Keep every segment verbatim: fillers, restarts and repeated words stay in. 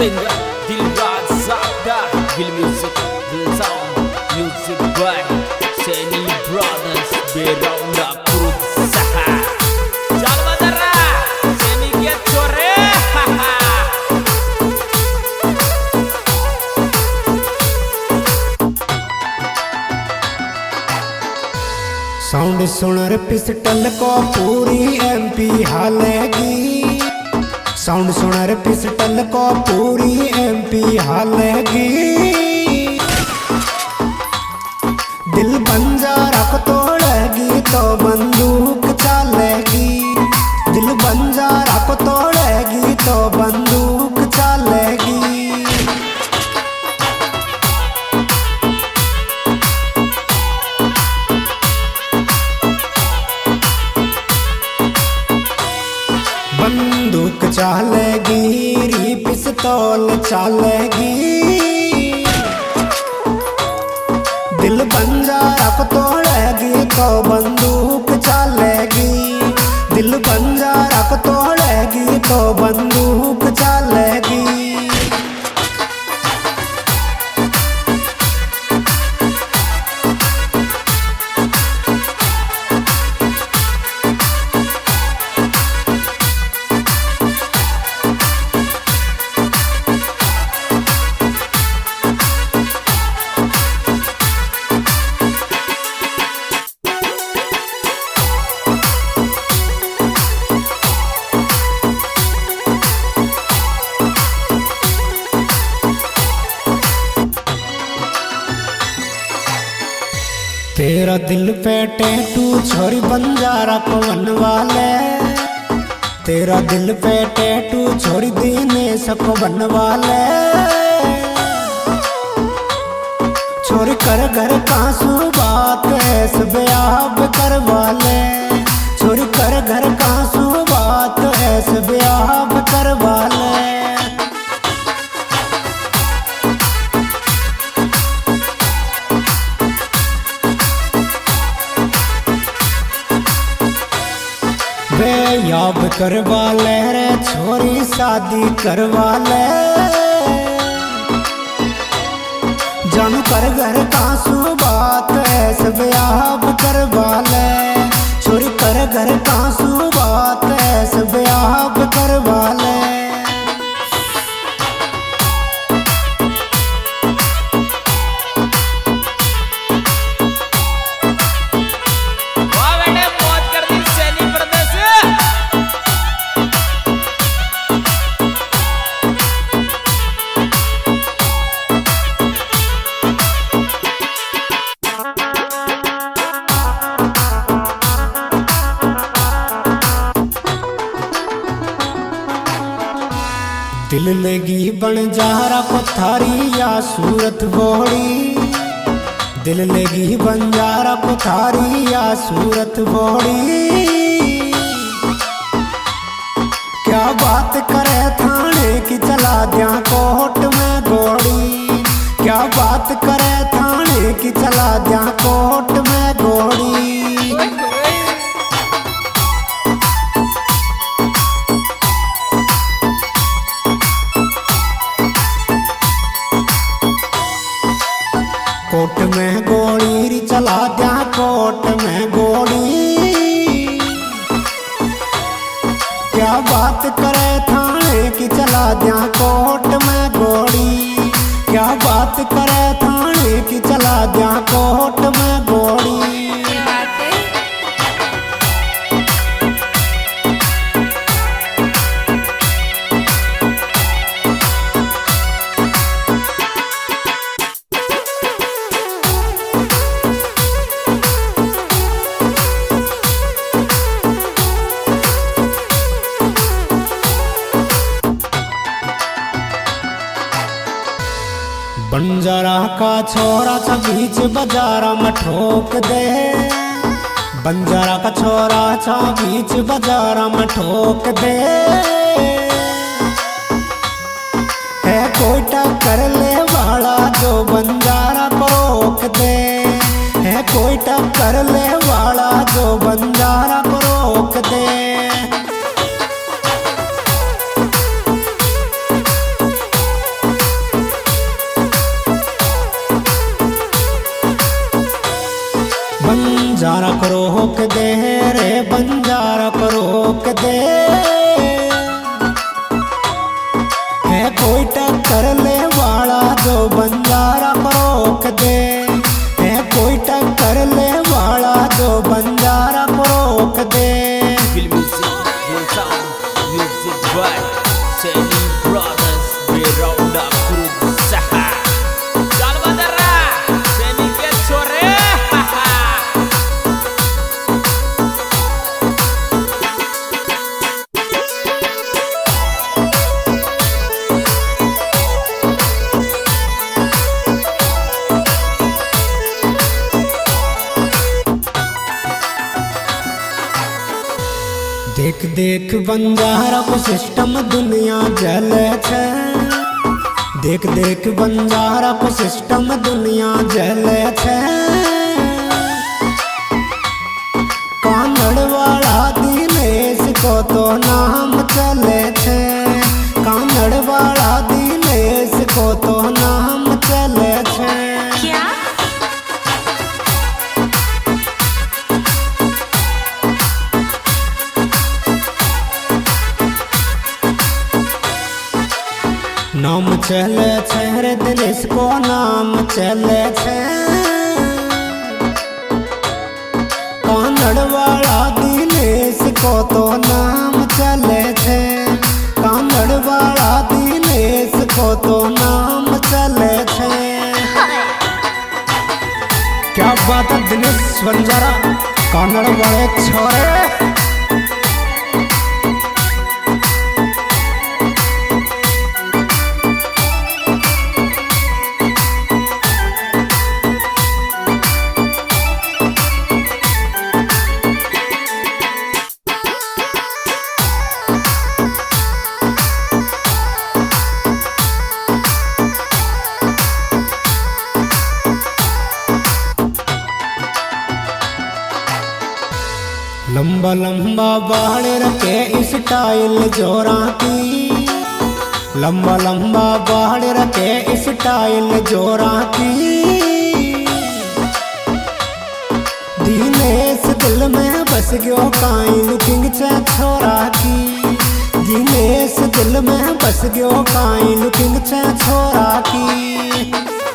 singer Dilraj Sardar, Gil Music, Gil Sound, Music by Seni Brothers, Berauna Perut Saha. Jalwa Dara, Seni Get Chore, haha. Sound सुनर pistol को पूरी MP हालेगी। Sound सुनर pistol को पूरी MP हालेगी। दिल बंजारा को तोड़ेगी तो बंदूक चलेगी। दिल बंजारा को तोड़ेगी तो बंदूक चलेगी। बंदूक चलेगी री पिस्तौल चलेगी। दिल बंजारा को तोड़ेगी तो बंदूक चलेगी। दिल बंजारा को तोड़ेगी तो बंदूक चलेगी। तेरा दिल पे टैटू छोरी बंजारा को बनवाले। तेरा दिल पे टैटू छोरी दिनेश को बनवाले। छोरी कर घर कांसू बात ऐसे ब्याह करवाले। छोरी कर घर कांसू बात ऐसे ब्याह करवाले। याब करवा ले रे छोरी शादी करवा ले। जानू कर घर कांसू बात ऐसे ब्याह करवा ले। छोरी कर घर कांसू बात ऐसे ब्याह करवा ले। दिल लगी बंजारा को थारी या सूरत बोड़ी। दिल लगी बंजारा को थारी या सूरत बोड़ी। क्या बात करे थाने की चला दिया कोर्ट में गोड़ी। क्या बात करे थाने की चला दिया कोर्ट में गोड़ी। कोर्ट में गोली री चला दिया कोर्ट में गोली। क्या बात करे थाने की चला दिया कोर्ट में गोली। क्या बात करे थाने की चला दिया कोर्ट में गोली। बंजारा का छोरा सा बीच बाजारा में ठोक दे। बंजारा का छोरा सा बीच बाजारा में ठोक दे। है कोई टक्कर ले वाला जो बंजारा को रोक दे। है कोई टक्कर ले वाला जो बंजारा को रोक दे। by Seni Brothers Beronda Berusaha. Chal bandara Seni ke chore. देख देख बंजारा को सिस्टम दुनिया जले छे। देख देख बंजारा को सिस्टम दुनिया जले छे। कानड़ वाला दिनेश को तो नाम चले छे। कानड़ वाला दिनेश को तो नाम चले छे। क्या नाम चले छे रे दिनेश को नाम चले छे। कानड़ वाला दिनेश को तो नाम चले छे। कानड़ वाला दिनेश को तो नाम चले छे। क्या बात है दिनेश बंजारा कानड़ वाले छोरे। लंबा लंबा बाल रखे स्टाइल जोरा की। लंबा लंबा बाल रखे स्टाइल जोरा की। दिनेश दिल में बस गयो काई लुकिंग छे छोरा की। दिनेश दिल में बस गयो काई लुकिंग छे छोरा की।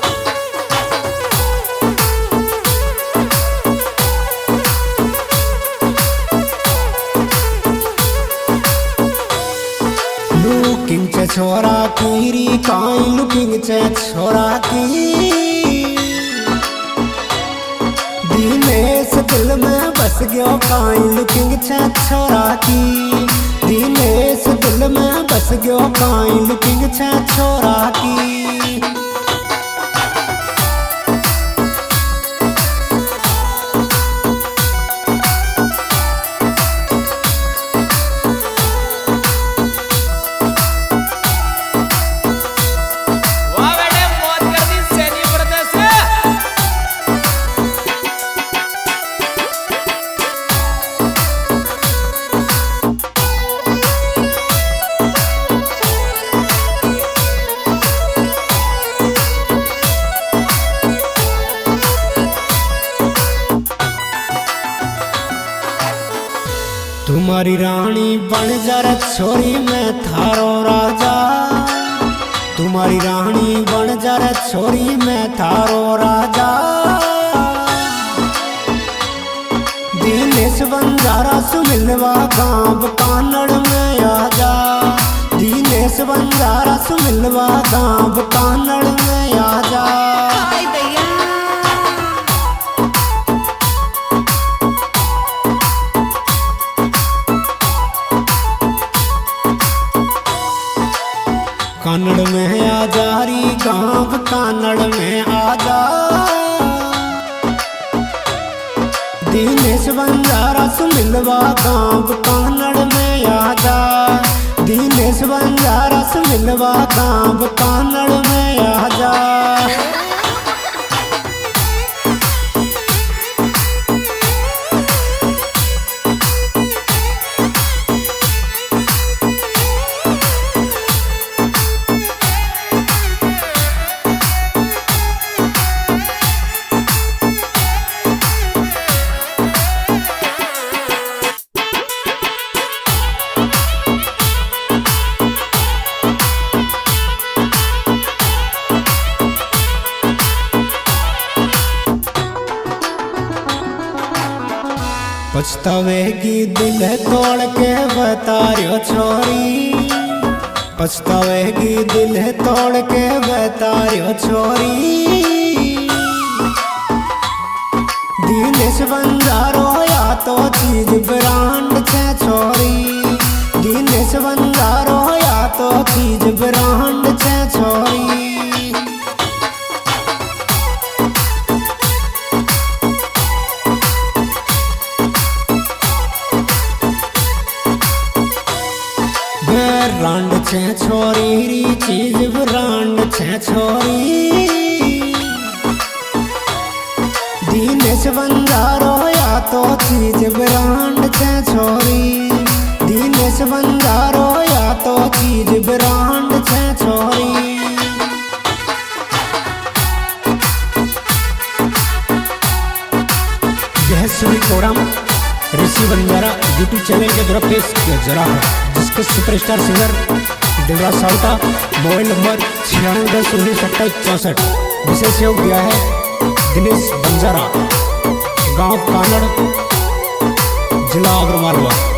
लुकिंग छे छोरा की री काई लुकिंग छे छोरा की। दिनेश दिल में बस गयो काई लुकिंग छे छोरा की। दिनेश दिल में बस गयो काई लुकिंग छे छोरा की। वाह बेटे मौत कर दी सैनी ब्रदर्स। तुम्हारी रानी बन जा रे छोरी मैं थारो राजा। तुम्हारी रानी बन जा रे छोरी मैं थारो राजा। दिनेश बंजारा सु मिलवा गाँव कानड़ में आजा। दिनेश बंजारा सु मिलवा गाँव कानड़ में आजा। हाय दैया कानड़ में आजा री गाँव कानड़ में आजा। दिनेश बंजारा सु मिलवा गाँव कानड़ में आजा। दिनेश बंजारा सु मिलवा गाँव कानड़ में आजा। पछतावेगी दिल तोड़ के बता रियो छोरी, पछतावेगी दिल तोड़ के बता रियो छोरी। दिनेश बंजारो या तो चीज ब्रांड छे छोरी, दिनेश बंजारो या तो चीज ब्रांड छे छोरी। ब्रांड छे छोरी री चीज ब्रांड छे छोरी। दिनेश बंजारो या तो चीज ब्रांड छे छोरी, दिनेश बंजारो या तो चीज ब्रांड छे छोरी। यह सभी programme Rishi Banjara YouTube channel के द्वारा पेश किया जा रहा है, जिसके superstar singer Dilraj Savta mobile number छियानवे दस उन्नीस अट्ठाईस चौसठ विशेष योग दिया है दिनेश बंजारा, गांव कानड़, जिला आगरमालवा।